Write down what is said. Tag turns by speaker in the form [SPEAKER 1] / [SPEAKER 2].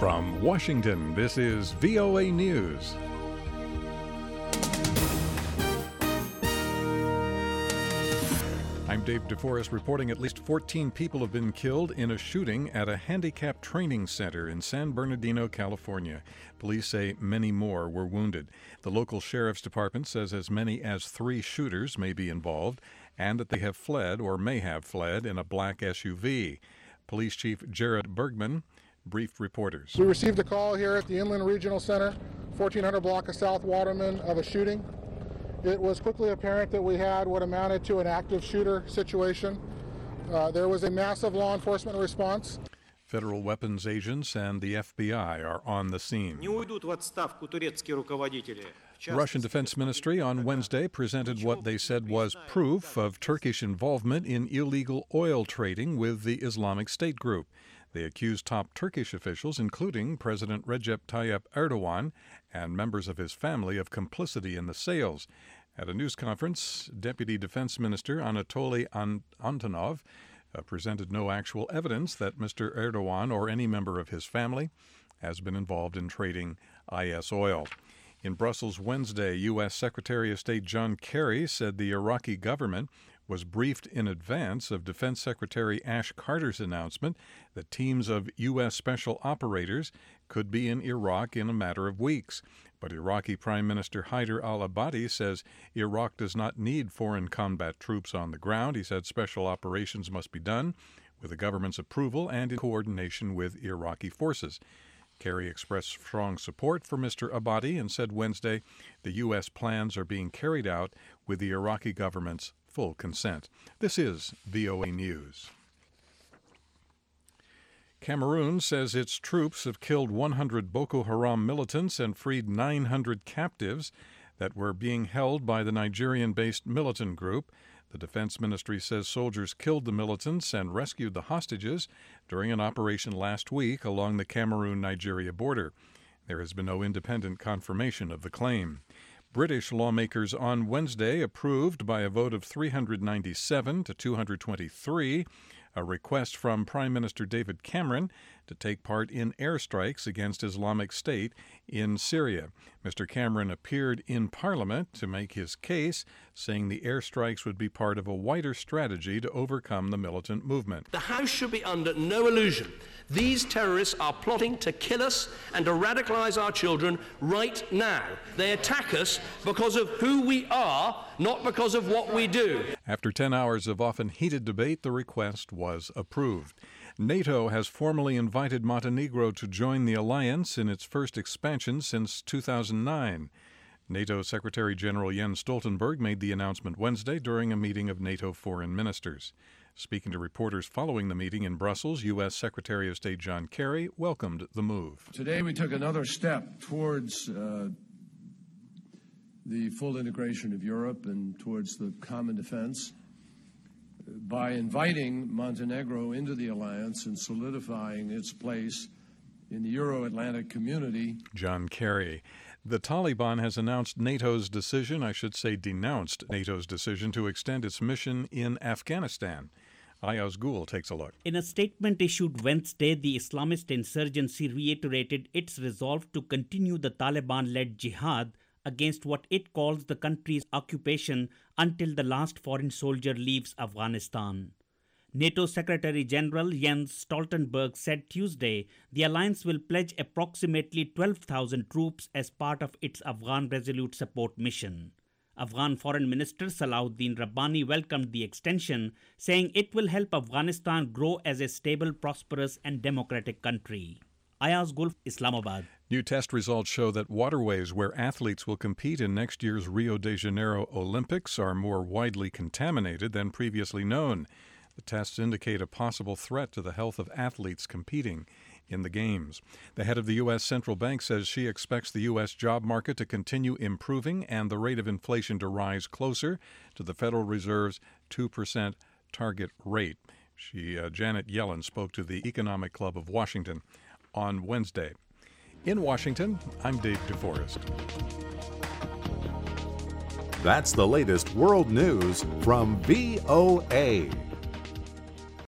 [SPEAKER 1] From Washington, this is VOA News. I'm Dave DeForest reporting at least 14 people have been killed in a shooting at a handicap training center in San Bernardino, California. Police say many more were wounded. The local sheriff's department says as many as 3 shooters may be involved and that they have fled or may have fled in a black SUV. Police Chief Jared Bergman briefed reporters.
[SPEAKER 2] We received a call here at the Inland Regional Center, 1400 block of South Waterman, of a shooting. It was quickly apparent that we had what amounted to an active shooter situation. There was a massive law enforcement response.
[SPEAKER 1] Federal weapons agents and the FBI are on the scene. The Russian Defense Ministry on Wednesday presented what they said was proof of Turkish involvement in illegal oil trading with the Islamic State group. They accused top Turkish officials, including President Recep Tayyip Erdogan and members of his family, of complicity in the sales. At a news conference, Deputy Defense Minister Anatoly Antonov presented no actual evidence that Mr. Erdogan or any member of his family has been involved in trading IS oil. In Brussels Wednesday, U.S. Secretary of State John Kerry said the Iraqi government was briefed in advance of Defense Secretary Ash Carter's announcement that teams of U.S. special operators could be in Iraq in a matter of weeks. But Iraqi Prime Minister Haider al-Abadi says Iraq does not need foreign combat troops on the ground. He said special operations must be done with the government's approval and in coordination with Iraqi forces. Kerry expressed strong support for Mr. Abadi and said Wednesday the U.S. plans are being carried out with the Iraqi government's full consent. This is VOA News. Cameroon says its troops have killed 100 Boko Haram militants and freed 900 captives that were being held by the Nigerian-based militant group. The Defense Ministry says soldiers killed the militants and rescued the hostages during an operation last week along the Cameroon-Nigeria border. There has been no independent confirmation of the claim. British lawmakers on Wednesday approved by a vote of 397 to 223 a request from Prime Minister David Cameron to take part in airstrikes against Islamic State in Syria. Mr. Cameron appeared in Parliament to make his case, saying the airstrikes would be part of a wider strategy to overcome the militant movement.
[SPEAKER 3] The House should be under no illusion. These terrorists are plotting to kill us and to radicalize our children right now. They attack us because of who we are, not because of what we do.
[SPEAKER 1] After 10 hours of often heated debate, the request was approved. NATO has formally invited Montenegro to join the alliance in its first expansion since 2009. NATO Secretary General Jens Stoltenberg made the announcement Wednesday during a meeting of NATO foreign ministers. Speaking to reporters following the meeting in Brussels, U.S. Secretary of State John Kerry welcomed the move.
[SPEAKER 4] Today we took another step towards the full integration of Europe and towards the common defense by inviting Montenegro into the alliance and solidifying its place in the Euro-Atlantic community.
[SPEAKER 1] John Kerry. The Taliban has denounced NATO's decision to extend its mission in Afghanistan. Ayaz Gul takes a look.
[SPEAKER 5] In a statement issued Wednesday, the Islamist insurgency reiterated its resolve to continue the Taliban-led jihad against what it calls the country's occupation until the last foreign soldier leaves Afghanistan. NATO Secretary General Jens Stoltenberg said Tuesday the alliance will pledge approximately 12,000 troops as part of its Afghan Resolute Support mission. Afghan Foreign Minister Salahuddin Rabbani welcomed the extension, saying it will help Afghanistan grow as a stable, prosperous and democratic country. Ayaz Gul, Islamabad.
[SPEAKER 1] New test results show that waterways where athletes will compete in next year's Rio de Janeiro Olympics are more widely contaminated than previously known. The tests indicate a possible threat to the health of athletes competing in the Games. The head of the U.S. Central Bank says she expects the U.S. job market to continue improving and the rate of inflation to rise closer to the Federal Reserve's 2% target rate. Janet Yellen spoke to the Economic Club of Washington on Wednesday. In Washington, I'm Dave DeForest.
[SPEAKER 6] That's the latest world news from VOA.